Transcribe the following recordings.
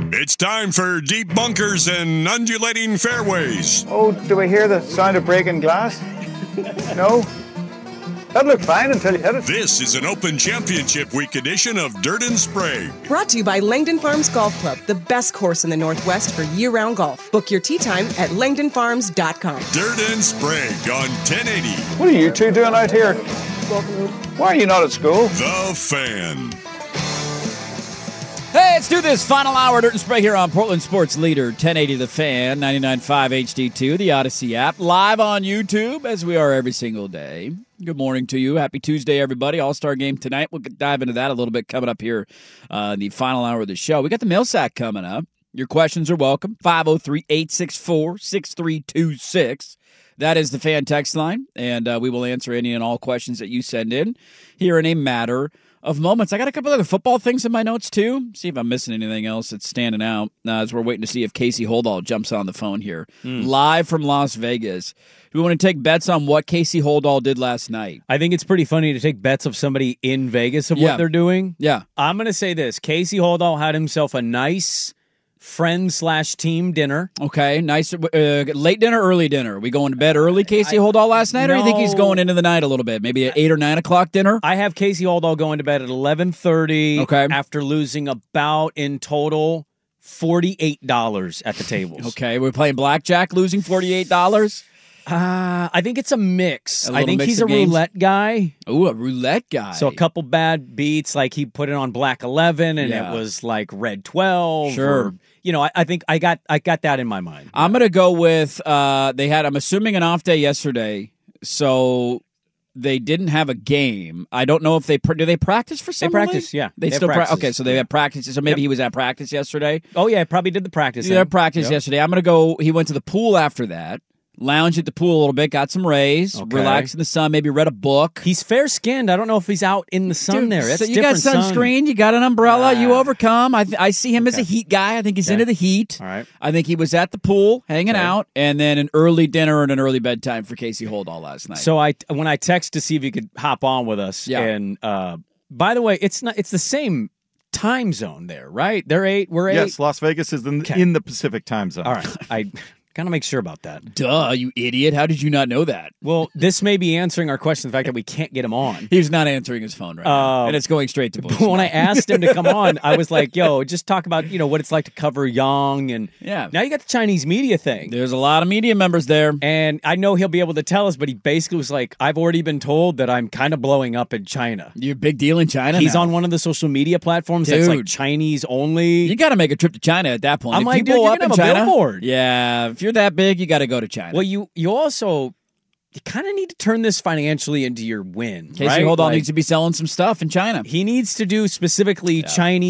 It's time for deep bunkers and undulating fairways. Oh, do I hear the sound of breaking glass? No? That looked fine until you hit it. This is an Open Championship Week edition of Dirt and Sprague. Brought to you by Langdon Farms Golf Club, the best course in the Northwest for year-round golf. Book your tee time at langdonfarms.com. Dirt and Sprague on 1080. What are you two doing out here? Why are you not at school? The Fan. Hey, let's do this. Final hour, Dirt and Sprague here on Portland Sports Leader, 1080 The Fan, 99.5 HD2, the Odyssey app, live on YouTube as we are every single day. Good morning to you. Happy Tuesday, everybody. All-Star game tonight. We'll dive into that a little bit coming up here in the final hour of the show. We got the mail sack coming up. Your questions are welcome. 503-864-6326. That is the Fan text line, and we will answer any and all questions that you send in here in a matter of moments. I got a couple other football things in my notes, too. See if I'm missing anything else that's standing out as we're waiting to see if Casey Holdahl jumps on the phone here. Live from Las Vegas. We want to take bets on what Casey Holdahl did last night. I think it's pretty funny to take bets of somebody in Vegas of what they're doing. Yeah. I'm going to say this. Casey Holdahl had himself a nice friend/team dinner. Okay, nice. Late dinner, early dinner? Are we going to bed early, Casey Holdahl, last night, or do you think he's going into the night a little bit? Maybe at 8 or 9 o'clock dinner? I have Casey Holdahl going to bed at 11:30 Okay. after losing about, in total, $48 at the tables. Okay, we're playing blackjack, losing $48? I think it's a mix. A I little think mix he's of a games? roulette guy. Ooh, a roulette guy. So a couple bad beats, like he put it on black 11 and Yeah. it was like red 12. Sure. Or, I think I got that in my mind. I'm going to go with, I'm assuming an off day yesterday, so they didn't have a game. I don't know if do they practice for some practice, yeah. They They still practice. Okay, so they have practice. So maybe he was at practice yesterday. Oh, yeah, probably did the practice. He had practice yesterday. I'm going to go, he went to the pool after that. Lounged at the pool a little bit, got some rays, relaxed in the sun, maybe read a book. He's fair-skinned. I don't know if he's out in the sun there. That's so you got different sunscreen, you got an umbrella, you overcome. I see him as a heat guy. I think he's into the heat. All right. I think he was at the pool hanging out, and then an early dinner and an early bedtime for Casey Holdahl last night. So when I text to see if you could hop on with us, and by the way, it's the same time zone there, right? They're 8, we're 8. Yes, Las Vegas is in the Pacific time zone. All right. I got to make sure about that. Duh, you idiot. How did you not know that? Well, this may be answering our question, the fact that we can't get him on. He's not answering his phone right now, and it's going straight to voicemail. But when I asked him to come on, I was like, yo, just talk about, what it's like to cover Young. And now you got the Chinese media thing. There's a lot of media members there. And I know he'll be able to tell us, but he basically was like, I've already been told that I'm kind of blowing up in China. You're a big deal in China He's now. on one of the social media platforms that's like Chinese only. You got to make a trip to China at that point. I'm if like, you dude, blow you're up gonna in have a China, billboard. Yeah, if you're that big, you got to go to China. Well, you also kind of need to turn this financially into your win. Casey right? Holdahl needs to be selling some stuff in China. He needs to do specifically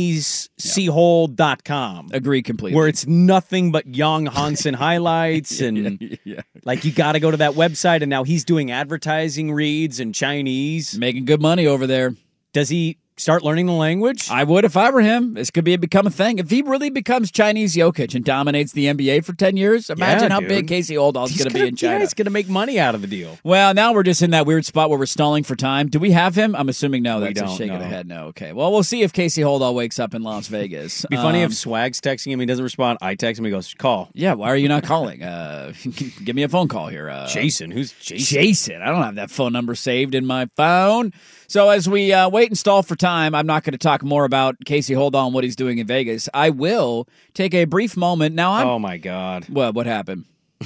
ChineseSeahold.com. Agree completely. Where it's nothing but Young Hansen highlights and like you got to go to that website, and now he's doing advertising reads in Chinese. Making good money over there. Does he start learning the language? I would if I were him. This could become a thing. If he really becomes Chinese Jokic and dominates the NBA for 10 years, imagine how big Casey Holdahl's going to be in China. Yeah, he's going to make money out of the deal. Well, now we're just in that weird spot where we're stalling for time. Do we have him? I'm assuming no. That's a don't, shake of no. the head. No. Okay. Well, we'll see if Casey Holdahl wakes up in Las Vegas. Be funny if Swag's texting him, he doesn't respond. I text him, he goes, call. Yeah, why are you not calling? Give me a phone call here. Jason. Who's Jason? Jason. I don't have that phone number saved in my phone. So as we wait and stall for time, I'm not going to talk more about Casey Holdahl and what he's doing in Vegas. I will take a brief moment. Now, oh, my God. What happened?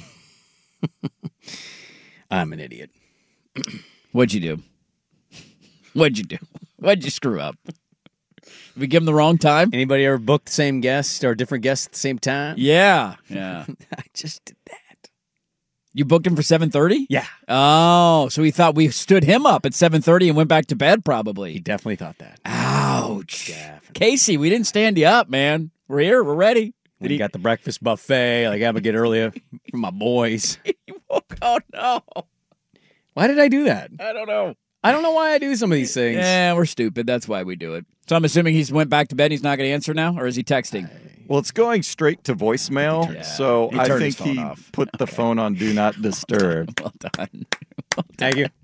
I'm an idiot. What'd you do? What'd you do? What'd you screw up? Did we give him the wrong time? Anybody ever booked the same guest or different guests at the same time? Yeah. I just did that. You booked him for 7:30? Yeah. Oh, so he thought we stood him up at 7:30 and went back to bed probably. He definitely thought that. Ouch. Definitely. Casey, we didn't stand you up, man. We're here. We're ready. When he got the breakfast buffet, like, I'm going to get earlier from my boys. Oh, no. Why did I do that? I don't know. I don't know why I do some of these things. Yeah, we're stupid. That's why we do it. So I'm assuming he's went back to bed and he's not going to answer now? Or is he texting? Well, it's going straight to voicemail, so He I turned think his phone he off. put the phone on Do Not Disturb. Well done. Thank you.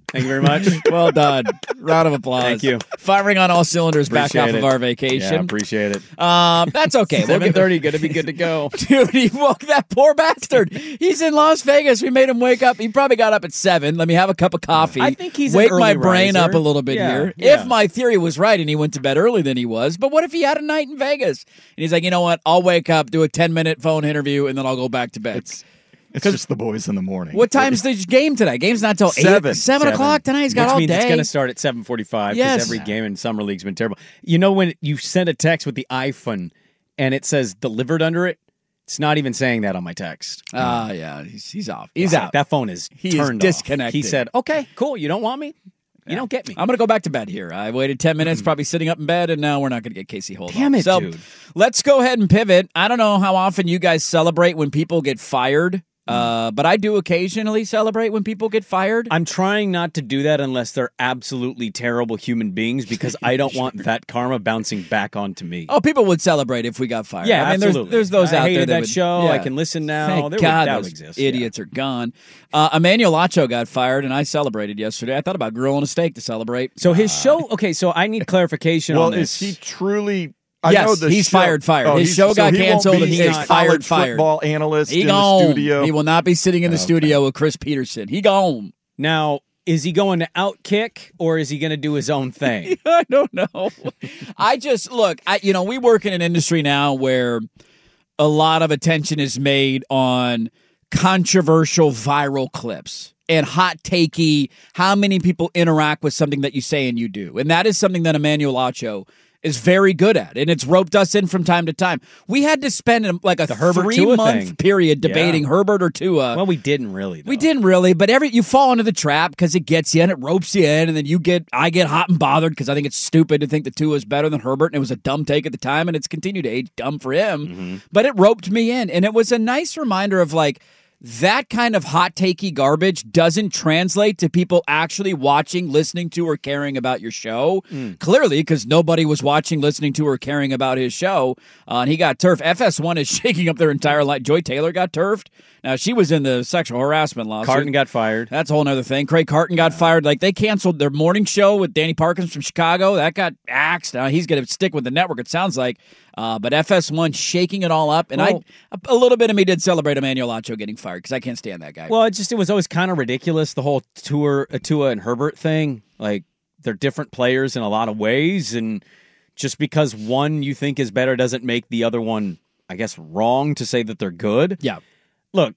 Thank you very much. Well done. Round of applause. Thank you. Firing on all cylinders back Appreciate off of it. our vacation. Yeah, appreciate it. That's okay. We'll get 7:30, going to be good to go. Dude, he woke that poor bastard. He's in Las Vegas. We made him wake up. He probably got up at 7. Let me have a cup of coffee. I think he's wake an my early brain riser. up a little bit Yeah, here. yeah. If my theory was right and he went to bed earlier than he was, but what if he had a night in Vegas? And he's like, you know what? I'll wake up, do a 10-minute phone interview, and then I'll go back to bed. It's just the boys in the morning. What time's the game today? Game's not till 7. 7 o'clock tonight. He's got Which all means day. it's going to start at 7:45 because Yes. every game in Summer League's been terrible. You know when you send a text with the iPhone and it says delivered under it? It's not even saying that on my text. Yeah, he's off. He's It's like, out. that phone is He is turned disconnected. off. He said, okay, cool. You don't want me? You don't get me. I'm going to go back to bed here. I waited 10 minutes, probably sitting up in bed, and now we're not going to get Casey Hold. Damn it, so, dude. Let's go ahead and pivot. I don't know how often you guys celebrate when people get fired, but I do occasionally celebrate when people get fired. I'm trying not to do that unless they're absolutely terrible human beings because I don't want that karma bouncing back onto me. Oh, people would celebrate if we got fired. Yeah, I mean, absolutely. There's those I out there hated that would, show. yeah. I can listen now. Thank There God that those would exist. idiots are gone. Emmanuel Acho got fired, and I celebrated yesterday. I thought about grilling a steak to celebrate. So his show. Okay, so I need clarification Well, on this. is he truly? I Yes, know the he's show, fired. Oh, His he's- show so got he won't canceled, be and he a is college fired. football analyst He in gone. the studio. He will not be sitting in the studio with Chris Peterson. He gone. Now, is he going to outkick or is he going to do his own thing? I don't know. I just look. We work in an industry now where a lot of attention is made on controversial viral clips and hot takey. How many people interact with something that you say and you do, and that is something that Emmanuel Acho is very good at, and it's roped us in from time to time. We had to spend like a Herbert Tua 3-month thing. period debating Herbert or Tua. Well, we didn't really. Though. We didn't really, but you fall into the trap because it gets you and it ropes you in, and then I get hot and bothered because I think it's stupid to think that Tua is better than Herbert, and it was a dumb take at the time, and it's continued to age dumb for him. But it roped me in, and it was a nice reminder of like that kind of hot takey garbage doesn't translate to people actually watching, listening to, or caring about your show. Clearly, because nobody was watching, listening to, or caring about his show. And he got turfed. FS1 is shaking up their entire life. Joy Taylor got turfed. Now, she was in the sexual harassment lawsuit. Carton got fired. That's a whole other thing. Craig Carton got fired. Like, they canceled their morning show with Danny Parkins from Chicago. That got axed. Now, he's going to stick with the network, it sounds like. But FS1 shaking it all up. And a little bit of me did celebrate Emmanuel Acho getting fired because I can't stand that guy. Well, it was always kind of ridiculous, the whole Tua and Herbert thing. Like, they're different players in a lot of ways, and just because one you think is better doesn't make the other one, I guess, wrong to say that they're good. Yeah. Look,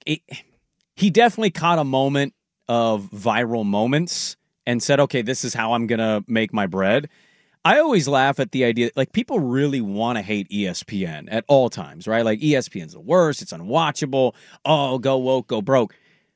he definitely caught a moment of viral moments and said, okay, this is how I'm going to make my bread. I always laugh at the idea, like, people really want to hate ESPN at all times, right? Like, ESPN's the worst. It's unwatchable. Oh, go woke, go broke.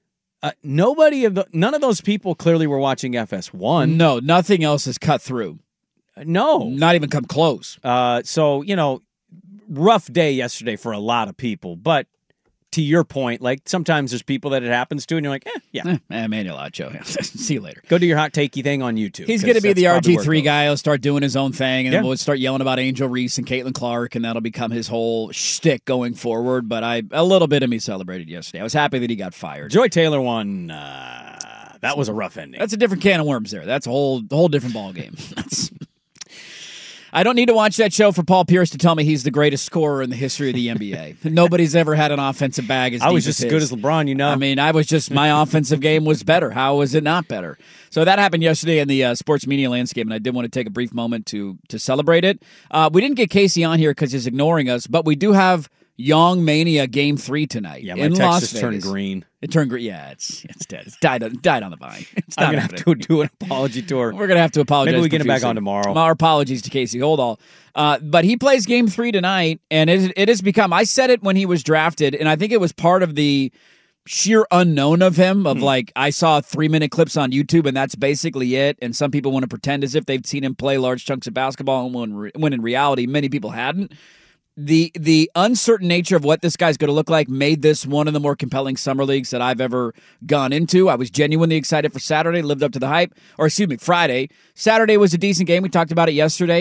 None of those people clearly were watching FS1. No, nothing else has cut through. No. Not even come close. So, rough day yesterday for a lot of people. But to your point, like, sometimes there's people that it happens to, and you're like, Emmanuel Acho. See you later. Go do your hot takey thing on YouTube. He's going to be the that's probably where it RG3 goes. guy. He'll start doing his own thing, and then Yeah. we'll start yelling about Angel Reese and Caitlin Clark, and that'll become his whole shtick going forward. But a little bit of me celebrated yesterday. I was happy that he got fired. Joy Taylor won. That was a rough ending. That's a different can of worms there. That's a whole different ball game. I don't need to watch that show for Paul Pierce to tell me he's the greatest scorer in the history of the NBA. Nobody's ever had an offensive bag as I was deep just as as good his. as LeBron, I mean, my offensive game was better. How was it not better? So that happened yesterday in the sports media landscape, and I did want to take a brief moment to celebrate it. We didn't get Casey on here because he's ignoring us, but we do have Young Mania Game 3 tonight. Yeah, my in text Las just Vegas. turned green. It turned green. Yeah, it's dead. It's died on the vine. It's I'm not going to have happening. to do an apology tour. We're going to have to apologize. Maybe we get him back profusely. on tomorrow. Our apologies to Casey Holdall. But he plays Game 3 tonight, and it has become, I said it when he was drafted, and I think it was part of the sheer unknown of him, of like, I saw 3-minute clips on YouTube, and that's basically it, and some people want to pretend as if they've seen him play large chunks of basketball, and when in reality, many people hadn't. The uncertain nature of what this guy's going to look like made this one of the more compelling summer leagues that I've ever gone into. I was genuinely excited for Saturday, lived up to the hype. Or excuse me, Friday. Saturday was a decent game. We talked about it yesterday.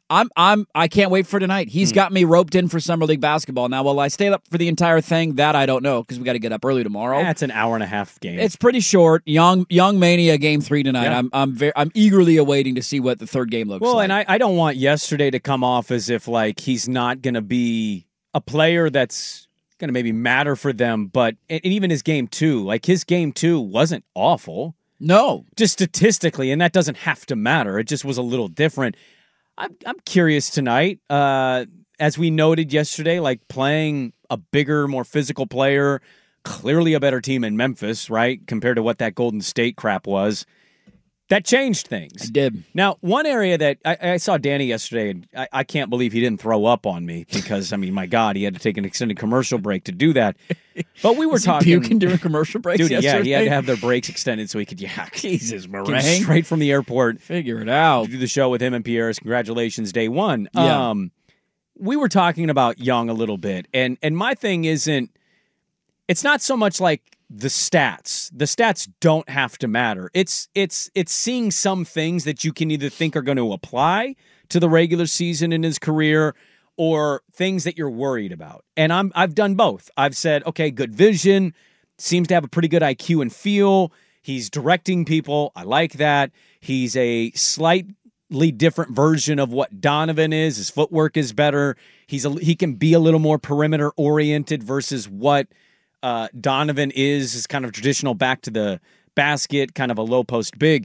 I can't wait for tonight. He's got me roped in for Summer League basketball. Now, will I stay up for the entire thing? That I don't know because we got to get up early tomorrow. That's an hour and a half game. It's pretty short. Young Mania Game 3 tonight. Yeah. I'm eagerly awaiting to see what the third game looks like. Well, and I don't want yesterday to come off as if like he's not going to be a player that's going to maybe matter for them. But and even his game 2, like his game 2 wasn't awful. No, just statistically, and that doesn't have to matter. It just was a little different. I'm curious tonight, as we noted yesterday, like playing a bigger, more physical player, clearly a better team in Memphis, right, compared to what that Golden State crap was. That changed things. It did. Now, one area that I saw Danny yesterday, and I can't believe he didn't throw up on me because, I mean, my God, he had to take an extended commercial break to do that. But we were talking. Puking during commercial breaks Dude, yesterday? yeah, he had to have their breaks extended so he could yak. Jesus, Came Meringue. straight from the airport. Figure it out. To do the show with him and Pierre's. Congratulations, day one. Yeah. We were talking about Young a little bit, and my thing isn't. It's not so much like the stats. The stats don't have to matter. It's seeing some things that you can either think are going to apply to the regular season in his career or things that you're worried about. And I've done both. I've said, okay, good vision, seems to have a pretty good IQ and feel. He's directing people. I like that. He's a slightly different version of what Donovan is. His footwork is better. He can be a little more perimeter oriented versus what Donovan is kind of traditional back to the basket, kind of a low post big.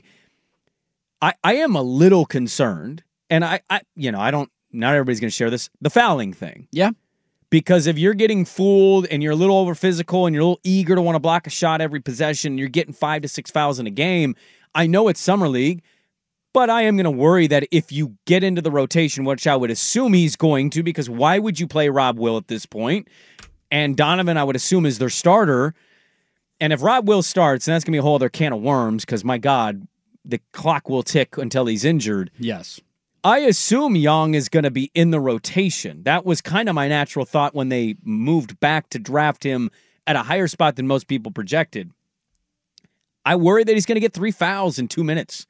I am a little concerned, and I don't. Not everybody's going to share this. The fouling thing, Yeah. because if you're getting fooled and you're a little over physical and you're a little eager to want to block a shot every possession, you're getting 5 to 6 fouls in a game. I know it's summer league, but I am going to worry that if you get into the rotation, which I would assume he's going to, because why would you play Rob Will at this point? And Donovan, I would assume, is their starter. And if Rob Will starts, then that's going to be a whole other can of worms because, my God, the clock will tick until he's injured. Yes. I assume Young is going to be in the rotation. That was kind of my natural thought when they moved back to draft him at a higher spot than most people projected. I worry that he's going to get 3 fouls in 2 minutes.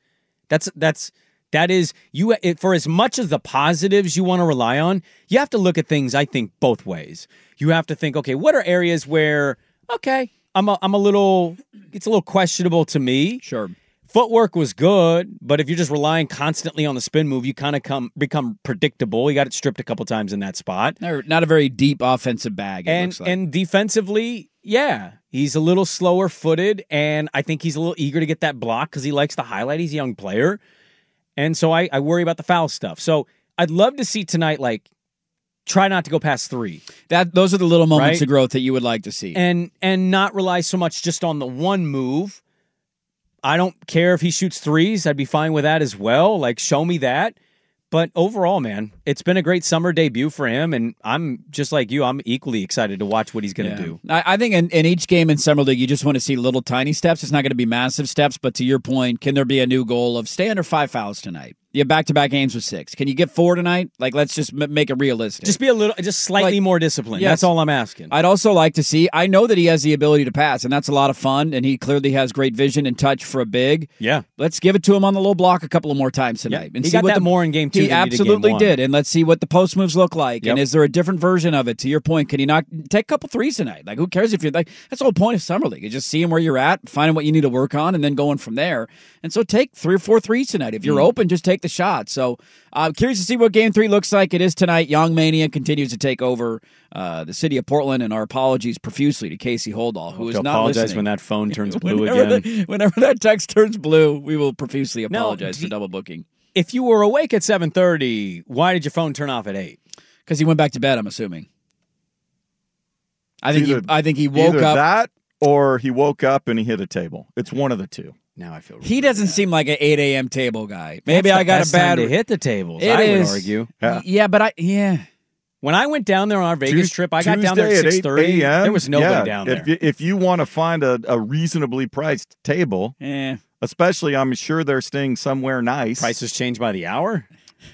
That is you. For as much as the positives you want to rely on, you have to look at things, I think, both ways. You have to think, okay, what are areas where, okay, I'm a little, it's a little questionable to me. Sure. Footwork was good, but if you're just relying constantly on the spin move, you kind of become predictable. He got it stripped a couple times in that spot. Not a very deep offensive bag, it looks like. And defensively, yeah, he's a little slower footed, and I think he's a little eager to get that block because he likes to highlight. He's a young player. And so I worry about the foul stuff. So I'd love to see tonight, like, try not to go past 3. Those are the little moments Right? of growth that you would like to see. And not rely so much just on the one move. I don't care if he shoots threes. I'd be fine with that as well. Like, show me that. But overall, man, it's been a great summer debut for him, and I'm just like you. I'm equally excited to watch what he's going to do. I think in each game in Summer League, you just want to see little tiny steps. It's not going to be massive steps, but to your point, can there be a new goal of stay under 5 fouls tonight? You have back-to-back games with 6. Can you get 4 tonight? Like, let's just make it realistic. Just be just slightly more disciplined. Yes. That's all I'm asking. I'd also like to see, I know that he has the ability to pass, and that's a lot of fun, and he clearly has great vision and touch for a big. Yeah. Let's give it to him on the low block a couple of more times tonight. Yeah. And He see got what that more in game 2 He than he did game absolutely 1. did, and let's see what the post moves look like, Yep. and is there a different version of it? To your point, can he not take a couple threes tonight? Like, who cares if you're like, that's the whole point of Summer League, is just seeing where you're at, finding what you need to work on, and then going from there. And so take 3 or 4 threes tonight. If you're open, just take the shot. So I'm curious to see what Game 3 looks like. It is tonight. Young Mania continues to take over the city of Portland, and our apologies profusely to Casey Holdall, who is not apologize listening. when that phone turns blue whenever again. Whenever that text turns blue, we will profusely apologize Now, for double booking. If you were awake at 7:30, why did your phone turn off at 8? Because he went back to bed, I'm assuming. I think he woke Either up. that or he woke up and he hit a table. It's one of the two. Now I feel He doesn't seem like an 8 a.m. table guy. Maybe That's I the got best a bad time to hit the tables. It I is. would argue. Yeah. But When I went down there on our Vegas trip, I got down there Tuesday at 6:30. a.m. There was nobody down there. If you want to find a reasonably priced table, yeah. especially I'm sure they're staying somewhere nice. Prices change by the hour.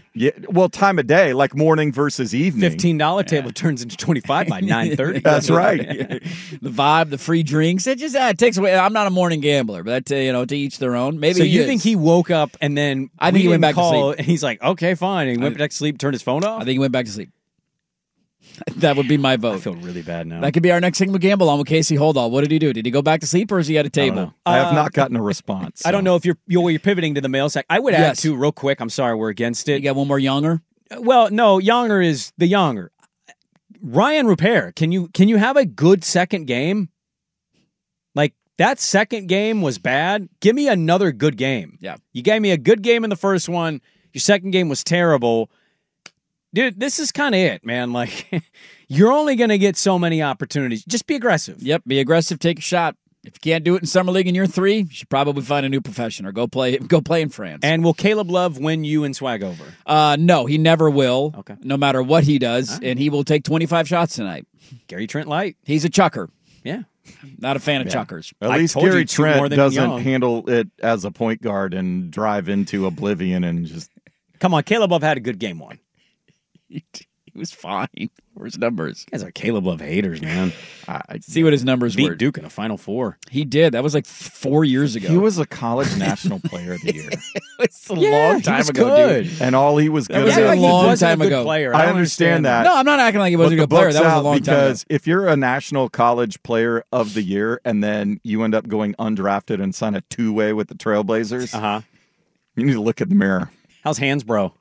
Yeah, well, time of day, like morning versus evening. $15 table turns into 25 by 9:30. That's right. The vibe, the free drinks, it takes away. I'm not a morning gambler, but to each their own. Maybe So he you is. think he woke up and then I think he went back to call, sleep. and he's like, okay, fine. And he went back to sleep, turned his phone off? I think he went back to sleep. That would be my I vote. feel really bad now. That could be our next thing to gamble on with Casey Holdall. What did he do? Did he go back to sleep or is he at a table? know. I have not gotten a response. I don't know if you're pivoting to the mail sack. I would add Yes. too, real quick. I'm sorry, we're against You it. got one more younger? Well, no, Younger is the Younger. Ryan Rupert, can you have a good second game? Like, that second game was bad. Give me another good game. Yeah. You gave me a good game in the first one. Your second game was terrible. Dude, this is kind of it, man. Like, you're only going to get so many opportunities. Just be aggressive. Yep, be aggressive, take a shot. If you can't do it in Summer League in year 3, you should probably find a new profession or go play in France. And will Caleb Love win you and Swag over? No, he never will. Okay. No matter what he does, and he will take 25 shots tonight. Gary Trent Light. He's a chucker. Yeah. Not a fan of chuckers. At I least told you Gary two more Trent than doesn't Young. handle it as a point guard and drive into oblivion and just. Come on, Caleb Love had a good game one. He was fine. Where's numbers? You guys are Caleb Love haters, man. See what his numbers Beat were. Duke in a Final Four. He did. That was like 4 years ago. He was a college national player of the year. It's a long time ago, dude. And all he was good was at. a like he long wasn't time a good ago. player. I don't understand that. No, I'm not acting like he But wasn't a the good player. book's That was a out long time ago. because if you're a national college player of the year and then you end up going undrafted and sign a two-way with the Trailblazers, Uh-huh. you need to look in the mirror. How's Hansbrough?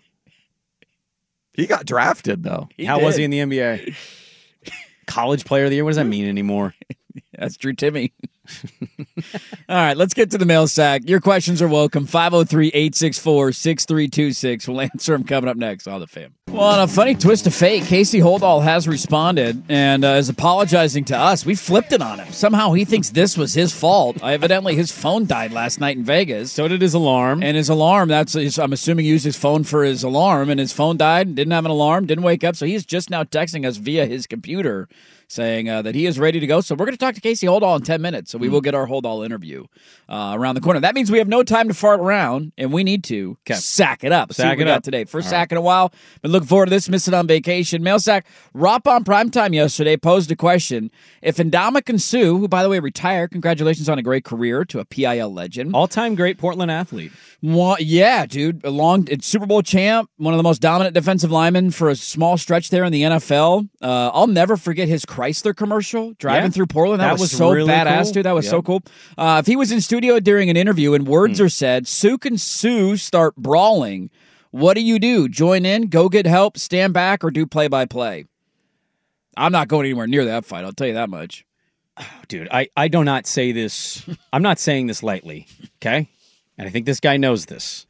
He got drafted, though. How was he in the NBA? College player of the year? What does that mean anymore? That's Drew Timmy. All right, let's get to the mail sack. Your questions are welcome. 503-864-6326. We'll answer them coming up next on The Fan. Well, on a funny twist of fate, Casey Holdall has responded and is apologizing to us. We flipped it on him. Somehow he thinks this was his fault. Evidently, his phone died last night in Vegas. So did his alarm. And his alarm, I'm assuming he used his phone for his alarm, and his phone died, didn't have an alarm, didn't wake up, so he's just now texting us via his computer saying that he is ready to go. So we're going to talk to Casey Holdall in 10 minutes, so we will get our Holdall interview around the corner. That means we have no time to fart around, and we need to sack it up. See what we got today. First sack in a while. Been looking forward to this, missing on vacation. Mail sack, Rop on Primetime yesterday posed a question. If Ndamukong Suh, who, by the way, retired, congratulations on a great career to a PIL legend. All-time great Portland athlete. Well, yeah, dude. It's Super Bowl champ, one of the most dominant defensive linemen for a small stretch there in the NFL. I'll never forget his Chrysler commercial driving through Portland. That was so really badass, cool. dude. That was so cool. If he was in studio during an interview and words are said, Suk and Sue start brawling, what do? Join in, go get help, stand back, or do play-by-play? I'm not going anywhere near that fight, I'll tell you that much. Dude, I do not say this. I'm not saying this lightly, okay? And I think this guy knows this.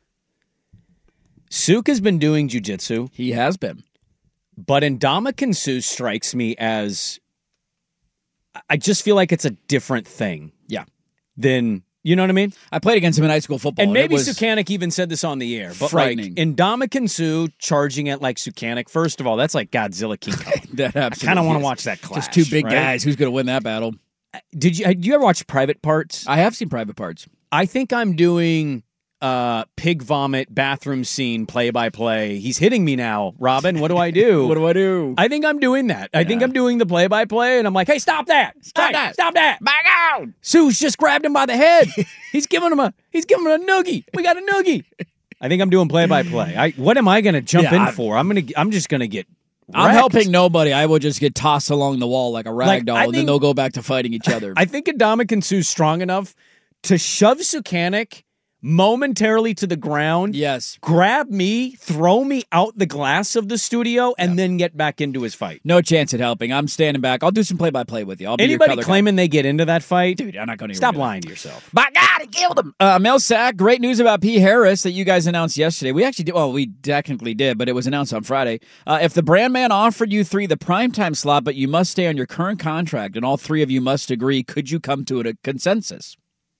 Suk has been doing jiu-jitsu. He has been. But Ndamukong Suh strikes me as... I just feel like it's a different thing. Yeah. Than... You know what I mean? I played against him in high school football. And maybe it was Sukanic even said this on the air. But frightening. like, Ndamukong Suh charging at like Sukanic, first of all, that's like Godzilla King Kong. That absolutely I kind of want is. to watch that clash. Just two big right? guys. Who's going to win that battle? Did you ever watch Private Parts? I have seen Private Parts. I think I'm doing pig vomit bathroom scene play-by-play. He's hitting me now, Robin. What do I do? What do I do? I think I'm doing that. I think I'm doing the play-by-play, and I'm like, hey, stop that. Stop that. Back out! Sue's just grabbed him by the head. He's giving him a noogie. We got a noogie. I think I'm doing play-by-play. What am I going to jump in for? I'm just going to get I'm wrecked. helping nobody. I will just get tossed along the wall like a rag doll, and then they'll go back to fighting each other. I think Ndamukong Suh's strong enough to shove Sukanic momentarily to the ground. Yes. Grab me, throw me out the glass of the studio, and then get back into his fight. No chance at helping. I'm standing back. I'll do some play-by-play with you. I'll be your Anybody color claiming they get into that fight? Dude, I'm not going to Stop lying to yourself. By God, he killed him. Mel Sack, great news about P. Harris that you guys announced yesterday. We actually did. Well, we technically did, but it was announced on Friday. If the brand man offered you 3 the primetime slot, but you must stay on your current contract, and all 3 of you must agree, could you come to a consensus?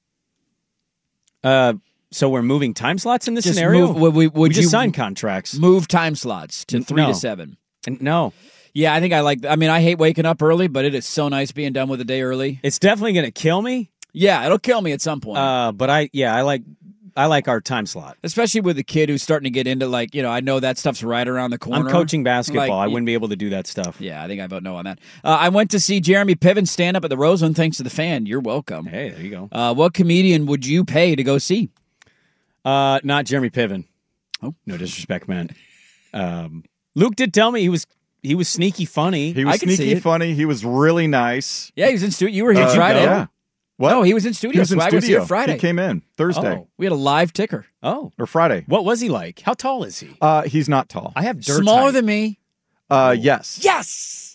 So we're moving time slots in this Just scenario? move- would we just you sign contracts. Move time slots to 3 No. to 7. No. Yeah, I think I hate waking up early, but it is so nice being done with the day early. It's definitely going to kill me. Yeah, it'll kill me at some point. But I our time slot. Especially with the kid who's starting to get into I know that stuff's right around the corner. I'm coaching basketball. Like, I wouldn't be able to do that stuff. Yeah, I think I vote no on that. I went to see Jeremy Piven stand up at the Roseland. Thanks to the fan. You're welcome. Hey, there you go. What comedian would you pay to go see? Not Jeremy Piven. Oh, no disrespect, man. Luke did tell me he was sneaky funny. He was I can see sneaky it. funny. He was really nice. Yeah, he was in studio. You were here Friday. Yeah. What? No, he was in studio. He was in so I was studio. here Friday. He came in Thursday Oh. We had a live ticker. Oh, or Friday. what was he like? How tall is he? He's not tall. I have dirt Smaller height. than me. Yes. Yes.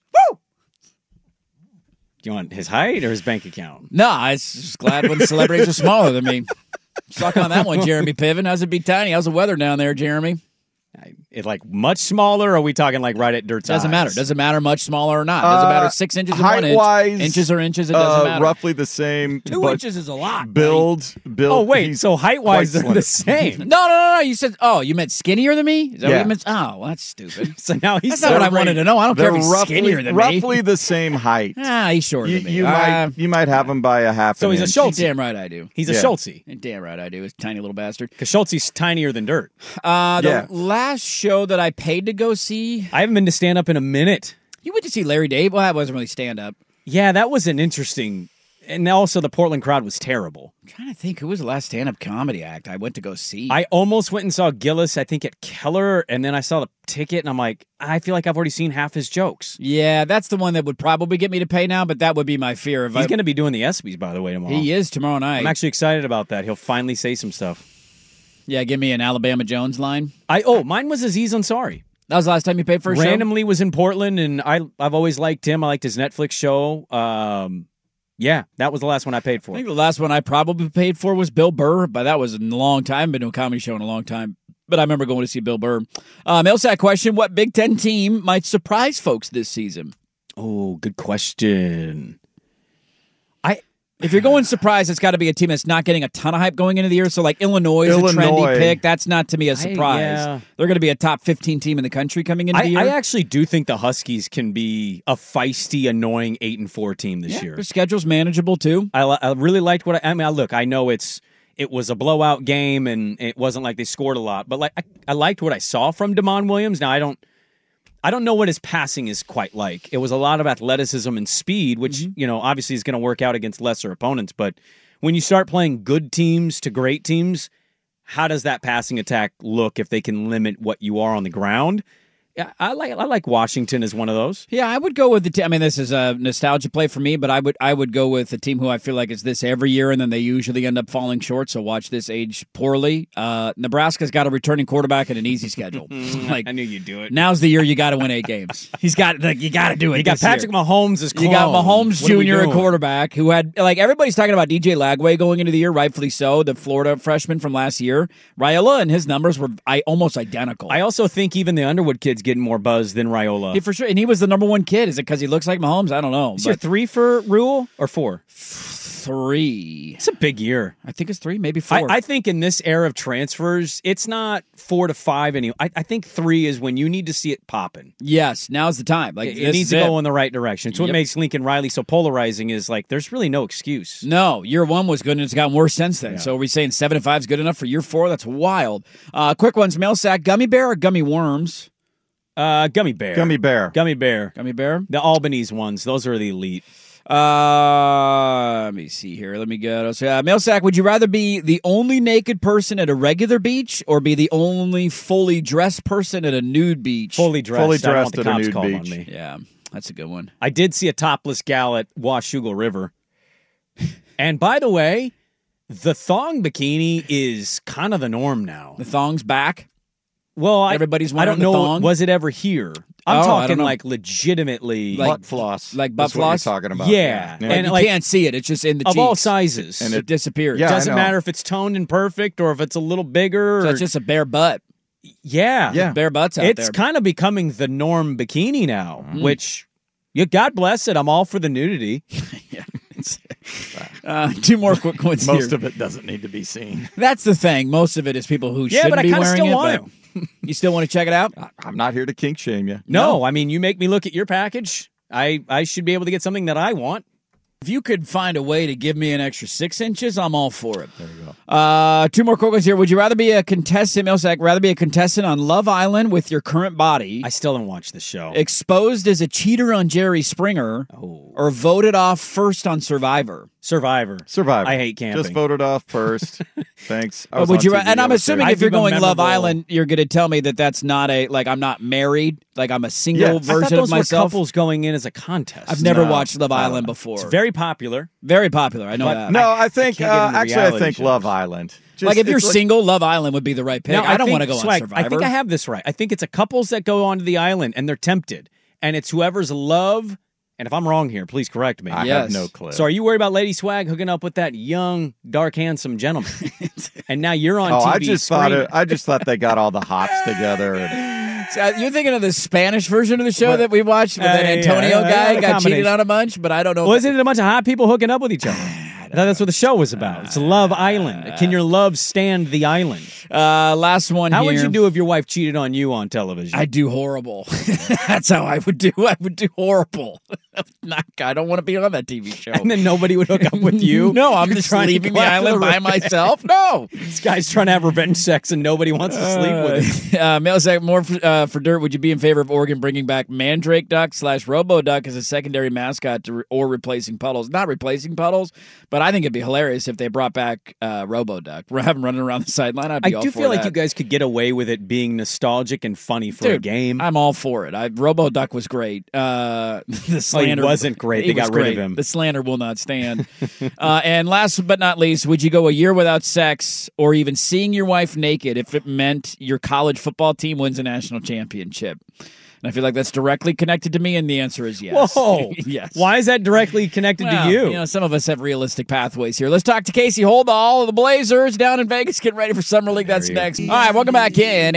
Do you want his height or his bank account? No, I was just glad when celebrities are smaller than me. Suck on that one, Jeremy Piven. How's it be tiny? How's the weather down there, Jeremy? It like much smaller, or are we talking like right at Dirt's Doesn't eyes? matter. Doesn't matter much smaller or not. Doesn't matter 6 inches or 1 inch. Height-wise, Inches or inches, it doesn't matter. Roughly the same. 2 but inches is a lot. Build. Oh, wait. he's So height-wise, quite they're the slender. same. No. You said, you meant skinnier than me? Is that what Yeah. you meant? Oh, well, that's stupid. So now he's That's not what I wanted to know. I don't care They're if he's skinnier than me. roughly the same height. He's shorter You, than me. you might have him by a half. So an he's a inch. Schultz. Damn right I do. He's a Yeah. Schultz. Damn right I do. He's a tiny little bastard. Because Schultze's tinier than Dirt. The last show that I paid to go see, I haven't been to stand up in a minute. you went to see Larry Dave. Well, that wasn't really stand up. Yeah, that was an interesting. And also, the Portland crowd was terrible. I'm trying to think who was the last stand up comedy act I went to go see. I almost went and saw Gillis, I think, at Keller, and then I saw the ticket, and I'm like, I feel like I've already seen half his jokes. Yeah, that's the one that would probably get me to pay now, but that would be my fear. If He's going to be doing the ESPYs, by the way, tomorrow. He is tomorrow night. I'm actually excited about that. He'll finally say some stuff. Yeah, give me an Alabama Jones line. Mine was Aziz Ansari. That was the last time you paid for a show? Randomly was in Portland, and I've always liked him. I liked his Netflix show. Yeah, that was the last one I paid for. I think the last one I probably paid for was Bill Burr, but that was in a long time. I haven't been to a comedy show in a long time. But I remember going to see Bill Burr. Mailsack question, what Big Ten team might surprise folks this season? Oh, good question. If you're going surprise, it's got to be a team that's not getting a ton of hype going into the year. So like Illinois is a trendy pick. That's not to me a surprise. Yeah. They're going to be a top 15 team in the country coming into the year. I actually do think the Huskies can be a feisty, annoying 8-4 team this year. Their schedule's manageable too. I really liked what I mean. Look, I know it was a blowout game and it wasn't like they scored a lot, but I liked what I saw from DeMond Williams. Now I don't know what his passing is quite like. It was a lot of athleticism and speed, which, obviously is going to work out against lesser opponents. But when you start playing good teams to great teams, how does that passing attack look if they can limit what you are on the ground? Yeah, I like Washington as one of those. Yeah, I would go with the team. I mean, this is a nostalgia play for me, but I would go with a team who I feel like is this every year, and then they usually end up falling short. So watch this age poorly. Nebraska's got a returning quarterback and an easy schedule. I knew you'd do it. Now's the year you got to win 8 games. You got to do it. You got this year. Patrick Mahomes as clone. You got Mahomes What are we Jr. a doing? quarterback who had everybody's talking about DJ Lagway going into the year, rightfully so. The Florida freshman from last year, Raiola, and his numbers were almost identical. I also think even the Underwood kid's getting more buzz than Raiola. Yeah, for sure, and he was the number 1 kid. Is it because he looks like Mahomes? I don't know. Is your 3 for Rule or 4? 3. It's a big year. I think it's 3, maybe 4. I think in this era of transfers, it's not 4 to 5 anymore. I think 3 is when you need to see it popping. Yes, now's the time. Like It needs to go in the right direction. It's what Yep. makes Lincoln Riley so polarizing is like there's really no excuse. No, year 1 was good, and it's gotten worse since then. So are we saying 7 to 5 is good enough for year 4? That's wild. Quick ones, mail sack, gummy bear or gummy worms? Gummy bear. Gummy bear. Gummy bear. Gummy bear? The Albanese ones. Those are the elite. Let me see here. Let me go. So, mail sack, would you rather be the only naked person at a regular beach or be the only fully dressed person at a nude beach? Fully dressed. Fully I don't want dressed the at a cops nude calling beach. on me. Yeah, that's a good one. I did see a topless gal at Washougal River. And by the way, the thong bikini is kind of the norm now. The thong's back. Well, Everybody's I wearing don't know. the thong? Was it ever here? I'm Oh, I don't talking know. like legitimately. Like Butt floss. like butt That's what you're floss? talking about. Yeah. Yeah. Like, And you like- can't see it. It's just in the of cheeks. all sizes. And It disappears. Yeah, I doesn't know. matter if it's toned and perfect or if it's a little bigger. So or, it's just a bare butt. yeah. Yeah. Bare butts out It's there. kind of becoming the norm bikini now, which, God bless it. I'm all for the nudity. Two more quick ones Most here. of it doesn't need to be seen. That's the thing. Most of it is people who Yeah, shouldn't but I be kinda wearing still it. want but you still want to check it out? I'm not here to kink shame you. No, I mean, you make me look at your package. I should be able to get something that I want. If you could find a way to give me an extra 6 inches, I'm all for it. There you go. 2 more quick ones here. Would you rather be a contestant, Milsack, rather be a contestant on Love Island with your current body, I still don't watch the show. exposed as a cheater on Jerry Springer, or voted off first on Survivor? Survivor. I hate camping. Just voted off first. Thanks. I was Would you? on TV And I'm the other assuming day. if you're going Love memorable- Island, you're going to tell me that that's not I'm not married, like I'm a single Yes. I thought version those of were myself. couples going in as a contest. I've never No, watched Love I don't Island know. before. It's very popular. Very popular. I know But that. No, I think can't get into actually I reality think shows. Love Island. Just- Like if you're it's single, Love Island would be the right pick. Now, I don't think, want to go on Swag, Survivor. I think I have this right. I think it's a couples that go onto the island and they're tempted, and it's whoever's love. And if I'm wrong here, please correct me. I Yes. have no clue. So are you worried about Lady Swag hooking up with that young, dark, handsome gentleman? And now you're on TV. I just thought they got all the hops together. And, So, you're thinking of the Spanish version of the show that we watched, where that Yeah, Antonio yeah, guy yeah, got cheated combination. on a bunch, but I don't know. Wasn't it a bunch of hot people hooking up with each other? I thought that's what the show was about. It's Love Island. Can your love stand the island? Last one How here. would you do if your wife cheated on you on television? I'd do horrible. That's how I would do. I would do horrible. I don't want to be on that TV show. and then nobody would hook up with you? No, I'm You're just trying to leaving the collect island by revenge. myself. No. This guy's trying to have revenge sex and nobody wants to sleep with him. Mailsack, more for dirt. Would you be in favor of Oregon bringing back Mandrake Duck / Robo Duck as a secondary mascot or replacing Puddles? Not replacing Puddles, but I think it'd be hilarious if they brought back Robo Duck. We're having running around the sideline. I'd be all I do for feel like that. you guys could get away with it being nostalgic and funny for a Dude, game. I'm all for it. Robo Duck was great. The slander wasn't great. he They got was rid of great. him. The slander will not stand. And last but not least, would you go a year without sex or even seeing your wife naked if it meant your college football team wins a national championship? And I feel like that's directly connected to me, and the answer is yes. Whoa. Yes. Why is that directly connected Well, to you? You know, some of us have realistic pathways here. Let's talk to Casey Holdall of the Blazers down in Vegas, getting ready for Summer League. That's next. All right, welcome back in,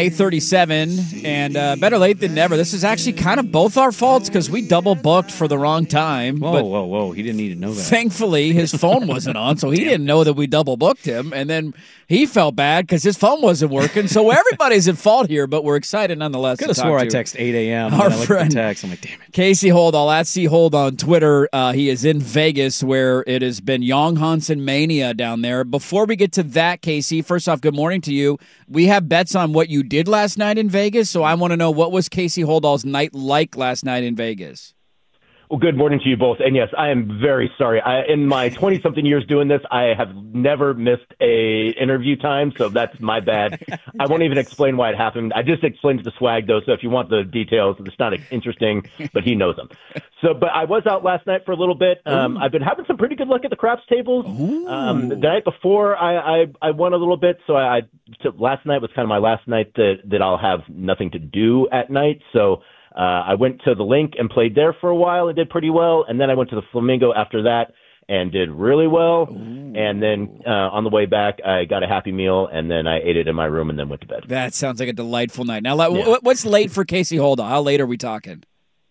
8:37, and better late than never. This is actually kind of both our faults because we double booked for the wrong time. but Whoa. He didn't need to know that. thankfully, his phone wasn't on, so he didn't know that we double booked him. And then he felt bad because his phone wasn't working. So everybody's at fault here, but we're excited nonetheless. Could have to swore talk I to text 8 a.m. Our and I looked at friend. the text. I'm like, damn it. Casey Holdall at C Hold on Twitter. He is in Vegas where it has been Young Hansen mania down there. Before we get to that, Casey, first off, good morning to you. We have bets on what you did last night in Vegas, so I want to know what was Casey Holdall's night like last night in Vegas? Well, good morning to you both. And yes, I am very sorry. In my 20-something years doing this, I have never missed a interview time, so that's my bad. I won't even explain why it happened. I just explained to the Swag, though, so if you want the details, it's not interesting, but he knows them. But I was out last night for a little bit. I've been having some pretty good luck at the craps tables. The night before, I won a little bit, so last night was kind of my last night that I'll have nothing to do at night, so I went to the Link and played there for a while and did pretty well. And then I went to the Flamingo after that and did really well. Ooh. And then on the way back, I got a Happy Meal and then I ate it in my room and then went to bed. That sounds like a delightful night. Now, what's late for Casey Holdall? How late are we talking?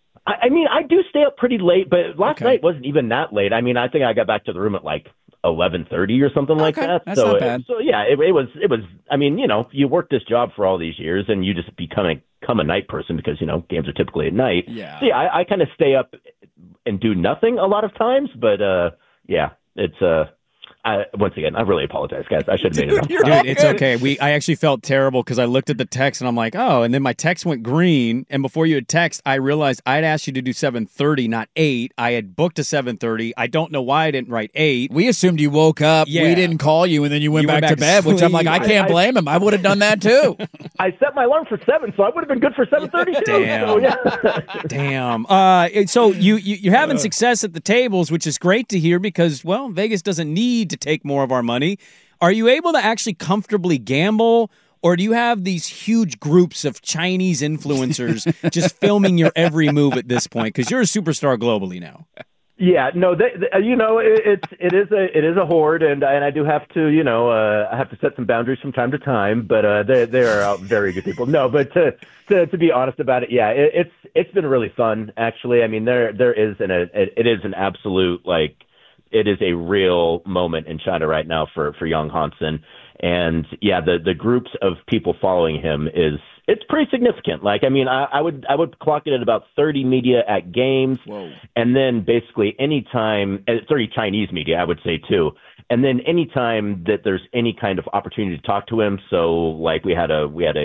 I mean, I do stay up pretty late, but last night wasn't even that late. I mean, I think I got back to the room at like 11:30 or something like that. That's not bad. So yeah, it was. I mean, you know, you work this job for all these years, and you just become a night person because games are typically at night. Yeah. So yeah, I kind of stay up and do nothing a lot of times, but yeah, it's once again, I really apologize, guys. I should have made it up. Dude, it's okay. I actually felt terrible because I looked at the text and I'm like, oh, and then my text went green. And before you had text, I realized I'd asked you to do 7:30, not 8. I had booked a 7:30. I don't know why I didn't write 8. We assumed you woke up. Yeah. We didn't call you, and then you went back to to bed, which I'm like, I can't blame him. I would have done that too. I set my alarm for 7, so I would have been good for 7:30 too. Damn. So, yeah. Damn. So you're having success at the tables, which is great to hear because, well, Vegas doesn't need to take more of our money. Are you able to actually comfortably gamble, or do you have these huge groups of Chinese influencers just filming your every move at this point? Because you're a superstar globally now. Yeah, no, it is a horde, and I do have to, I have to set some boundaries from time to time, but they are very good people. No, but to be honest about it, yeah, it's been really fun actually. I mean, it is an absolute it is a real moment in China right now for Young Hansen. And yeah, the groups of people following him it's pretty significant. Like, I mean, I would clock it at about 30 media at games. Whoa. And then basically anytime 30 Chinese media, I would say too. And then anytime that there's any kind of opportunity to talk to him. So like we had a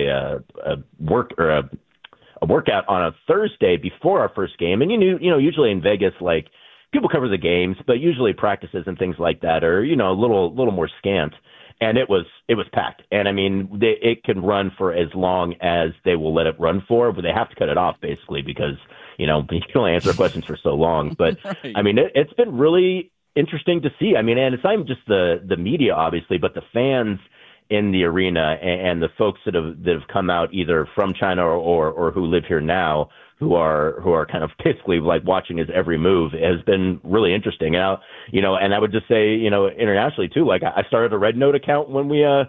workout on a Thursday before our first game. And usually in Vegas, like people cover the games, but usually practices and things like that are, a little more scant. And it was packed. And I mean, it can run for as long as they will let it run for, but they have to cut it off basically because, you can only answer questions for so long. But Right. I mean, it's been really interesting to see. I mean, and it's not even just the media, obviously, but the fans in the arena and the folks that have come out either from China or who live here now, who are kind of basically like watching his every move, has been really interesting. And I would just say, internationally too, like I started a Red Note account when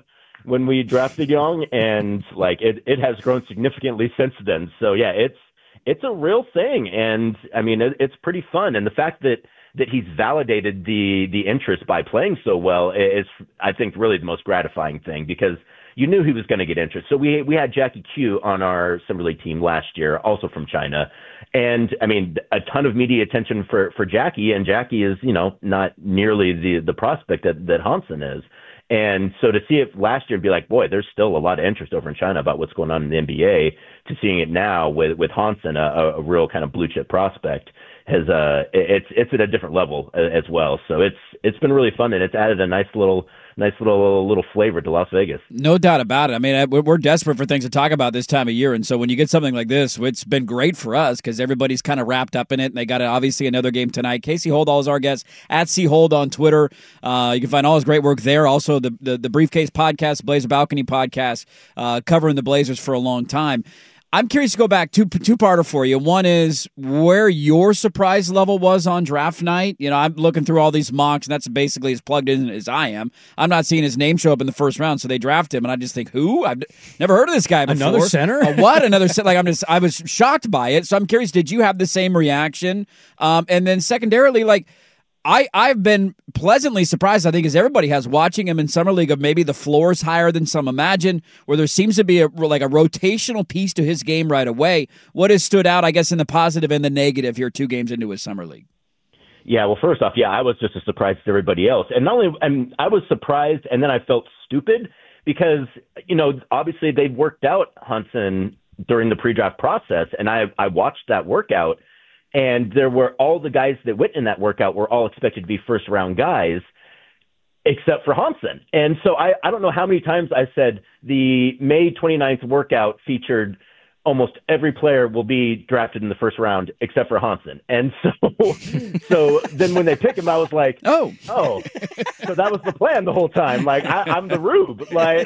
we drafted Young, and like it has grown significantly since then. So yeah, it's a real thing. And I mean, it's pretty fun. And the fact that he's validated the interest by playing so well is, I think, really the most gratifying thing, because you knew he was going to get interest. So we had Jackie Q on our Summer League team last year, also from China. And I mean, a ton of media attention for Jackie, and Jackie is, not nearly the prospect that Hansen is. And so to see it last year and be like, boy, there's still a lot of interest over in China about what's going on in the NBA, to seeing it now with Hansen, a real kind of blue chip prospect, it's at a different level as well. So it's been really fun, and it's added a nice little flavor to Las Vegas. No doubt about it. I mean, we're desperate for things to talk about this time of year, and so when you get something like this, it's been great for us because everybody's kind of wrapped up in it, and they got obviously another game tonight. Casey Holdahl is our guest, at CHold on Twitter. You can find all his great work there. Also, the Briefcase podcast, Blazer Balcony podcast, covering the Blazers for a long time. I'm curious to go back two-parter for you. One is where your surprise level was on draft night. I'm looking through all these mocks, and that's basically as plugged in as I am. I'm not seeing his name show up in the first round, so they draft him, and I just think, who? I've never heard of this guy before. Another center? What? Another center? Like I was shocked by it. So I'm curious, did you have the same reaction? And then secondarily, like, I've been pleasantly surprised, I think, as everybody has, watching him in Summer League, of maybe the floor is higher than some imagine, where there seems to be a rotational piece to his game right away. What has stood out, I guess, in the positive and the negative here 2 games into his Summer League? Yeah, well, first off, I was just as surprised as everybody else. And not only, I was surprised, and then I felt stupid because, obviously they've worked out Hansen during the pre-draft process, and I watched that workout. And there were all the guys that went in that workout were all expected to be first round guys, except for Hansen. And so I don't know how many times I said the May 29th workout featured almost every player will be drafted in the first round except for Hansen. And so then when they pick him, I was like, oh, so that was the plan the whole time. Like I'm the rube.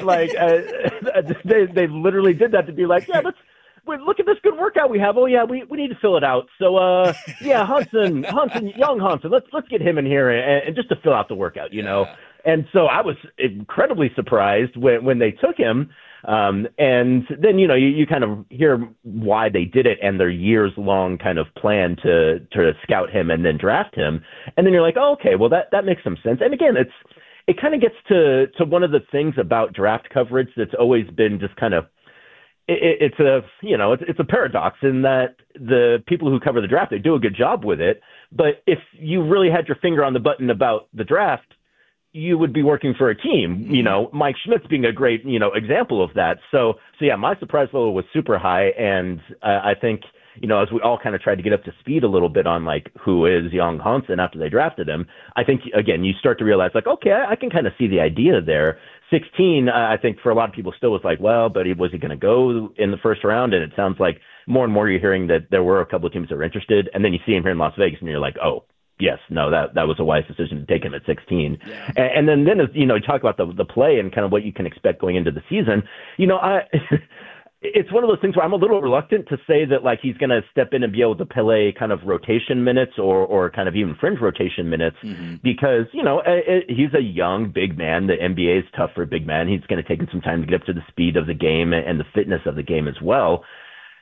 They literally did that to be like, yeah, look at this good workout we have. Oh yeah, we need to fill it out. So Hansen, young Hansen, let's get him in here and just to fill out the workout, know. And so I was incredibly surprised when they took him. And then you kind of hear why they did it and their years long kind of plan to scout him and then draft him. And then you're like, oh, okay, well that makes some sense. And again, it kind of gets to one of the things about draft coverage that's always been just kind of, it's a paradox in that the people who cover the draft, they do a good job with it. But if you really had your finger on the button about the draft, you would be working for a team, Mike Schmidt's being a great, example of that. So yeah, my surprise level was super high. And I think, as we all kind of tried to get up to speed a little bit on like who is Young Hansen after they drafted him, I think, again, you start to realize like, okay, I can kind of see the idea there. 16, I think for a lot of people still was like, well, but was he going to go in the first round? And it sounds like more and more you're hearing that there were a couple of teams that were interested. And then you see him here in Las Vegas and you're like, oh, yes, no, that was a wise decision to take him at 16. Yeah. And then as you talk about the play and kind of what you can expect going into the season, it's one of those things where I'm a little reluctant to say that like he's going to step in and be able to play kind of rotation minutes or kind of even fringe rotation minutes because, he's a young big man. The NBA is tough for a big man. He's going to take him some time to get up to the speed of the game and the fitness of the game as well.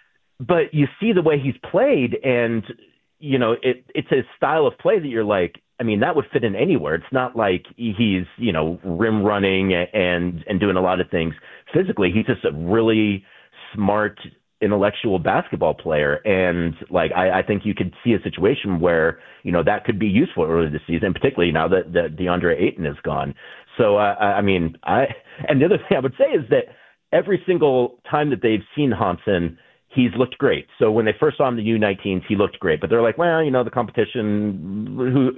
But you see the way he's played and, it's a style of play that you're like, I mean, that would fit in anywhere. It's not like he's, rim running and doing a lot of things physically. He's just a really smart, intellectual basketball player. And I think you could see a situation where, that could be useful early this season, particularly now that DeAndre Ayton is gone. So, and the other thing I would say is that every single time that they've seen Hansen, he's looked great. So when they first saw him in the U19s, he looked great. But they're like, well, the competition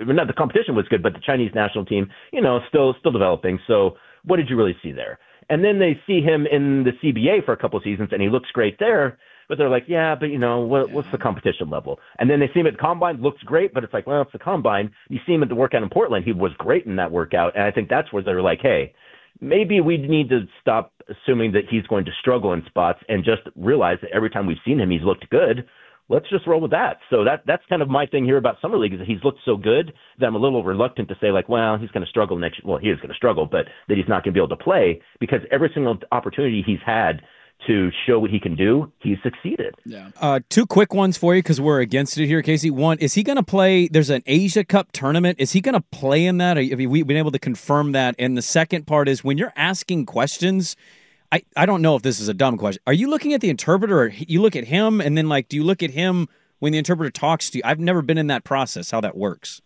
was good, but the Chinese national team, still developing. So what did you really see there? And then they see him in the CBA for a couple of seasons, and he looks great there. But they're like, yeah, but what's the competition level? And then they see him at the Combine, looks great, but it's like, well, it's the Combine. You see him at the workout in Portland, he was great in that workout. And I think that's where they're like, hey, maybe we need to stop assuming that he's going to struggle in spots and just realize that every time we've seen him, he's looked good. Let's just roll with that. So that's kind of my thing here about Summer League is that he's looked so good that I'm a little reluctant to say, like, well, he's going to struggle next year. Well, he is going to struggle, but that he's not going to be able to play because every single opportunity he's had to show what he can do, he's succeeded. Yeah. Two quick ones for you because we're against it here, Casey. One, is he going to play? There's an Asia Cup tournament. Is he going to play in that? Have we been able to confirm that? And the second part is when you're asking questions, I don't know if this is a dumb question. Are you looking at the interpreter or you look at him and then do you look at him when the interpreter talks to you? I've never been in that process, how that works.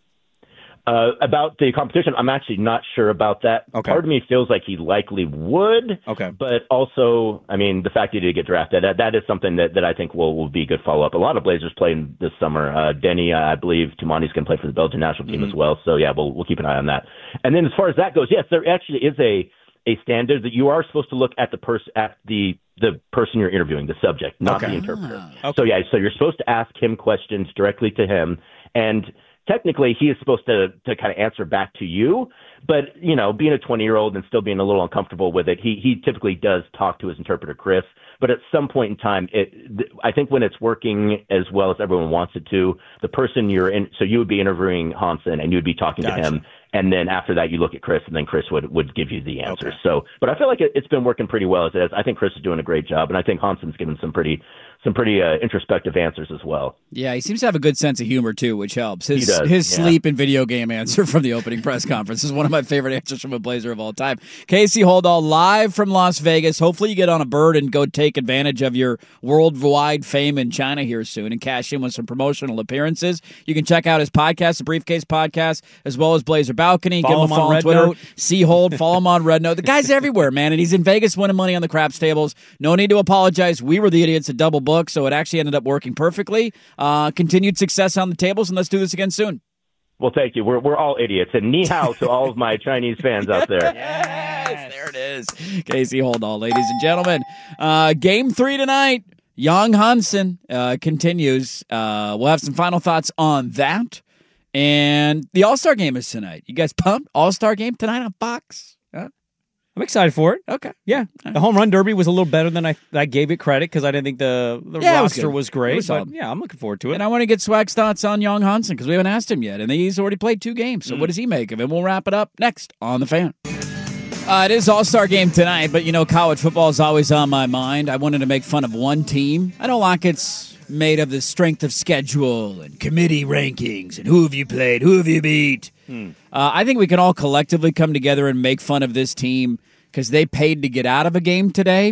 About the competition, I'm actually not sure about that. Okay. Part of me feels like he likely would. Okay. But also, the fact that he did get drafted, that is something that I think will be a good follow-up. A lot of Blazers playing this summer. Denny, I believe Tumani's going to play for the Belgian national team as well. So, yeah, we'll keep an eye on that. And then as far as that goes, yes, there actually is a standard that you are supposed to look at the person you're interviewing, the subject, not the interpreter. Okay. So you're supposed to ask him questions directly to him, and technically he is supposed to kind of answer back to you. But being a 20-year-old and still being a little uncomfortable with it, he typically does talk to his interpreter, Chris. But at some point in time, I think when it's working as well as everyone wants it to, the person you're in, so you would be interviewing Hansen and you would be talking to him. And then after that, you look at Chris, and then Chris would give you the answers. Okay. So, but I feel like it's been working pretty well as it is. I think Chris is doing a great job, and I think Hansen's given some pretty introspective answers as well. Yeah, he seems to have a good sense of humor too, which helps. His does, sleep and video game answer from the opening press conference is one of my favorite answers from a Blazer of all time. Casey Holdahl live from Las Vegas. Hopefully you get on a bird and go take advantage of your worldwide fame in China here soon and cash in with some promotional appearances. You can check out his podcast, the Briefcase Podcast, as well as Blazer Balcony. Follow Give him a follow on on Twitter. Note. C-Hold, follow him on Red Note. The guy's everywhere, man, and he's in Vegas winning money on the craps tables. No need to apologize. We were the idiots at Double Book, so it actually ended up working perfectly. Continued success on the tables, and let's do this again soon. Well, thank you. We're all idiots, and ni hao to all of my Chinese fans out there. Yes, there it is. Casey Holdahl, ladies and gentlemen. Game 3 tonight. Young Hansen continues. We'll have some final thoughts on that. And the All-Star game is tonight. You guys pumped? All-Star game tonight on Fox? Huh? I'm excited for it. Okay. Yeah. The home run derby was a little better than I gave it credit because I didn't think the roster was great. But yeah, I'm looking forward to it. And I want to get Swag's thoughts on Young Hansen because we haven't asked him yet. And he's already played 2 games. So what does he make of it? We'll wrap it up next on The Fan. It is All-Star game tonight, but college football is always on my mind. I wanted to make fun of one team. I don't like it's made of the strength of schedule and committee rankings and who have you played, who have you beat. I think we can all collectively come together and make fun of this team because they paid to get out of a game today.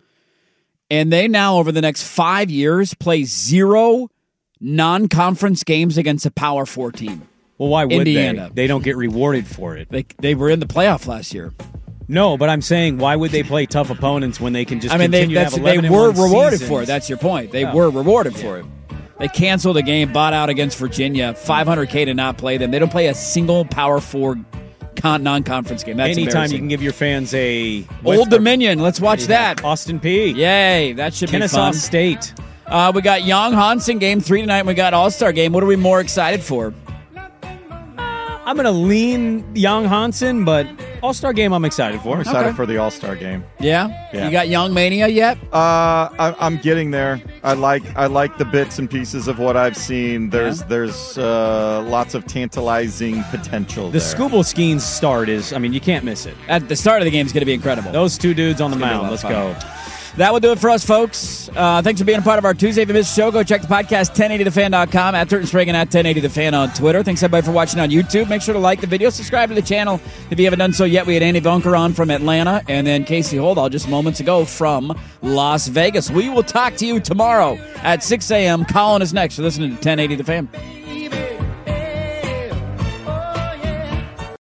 And they now, over the next 5 years, play 0 non-conference games against a Power 4 team. Well, why would Indiana. they? They don't get rewarded for it. They were in the playoff last year. No, but I'm saying, why would they play tough opponents when they can just continue to have 11-1 they were rewarded seasons? for it. That's your point. They were rewarded for it. They canceled a game, bought out against Virginia, $500K to not play them. They don't play a single Power 4 non-conference game. That's anytime you can give your fans a Old Dominion. Let's watch that. Austin Peay. Yay, that should Kennesaw be fun. State. We got Young Hansen game 3 tonight. And we got All-Star game. What are we more excited for? I'm going to lean Young Hansen, but All-Star game I'm excited for. I'm excited for the All-Star game. Yeah? You got Young Mania yet? I'm getting there. I like the bits and pieces of what I've seen. There's lots of tantalizing potential The there. Scuba Skeens start is, you can't miss it. At the start of the game is going to be incredible. Those 2 dudes on the mound. Let's go. That will do it for us, folks. Thanks for being a part of our Tuesday If You Missed show. Go check the podcast, 1080thefan.com, at Turton Sprague and at 1080thefan on Twitter. Thanks, everybody, for watching on YouTube. Make sure to like the video. Subscribe to the channel if you haven't done so yet. We had Andy Bunker on from Atlanta and then Casey Holdahl just moments ago from Las Vegas. We will talk to you tomorrow at 6 a.m. Colin is next. You're listening to 1080 The Fan.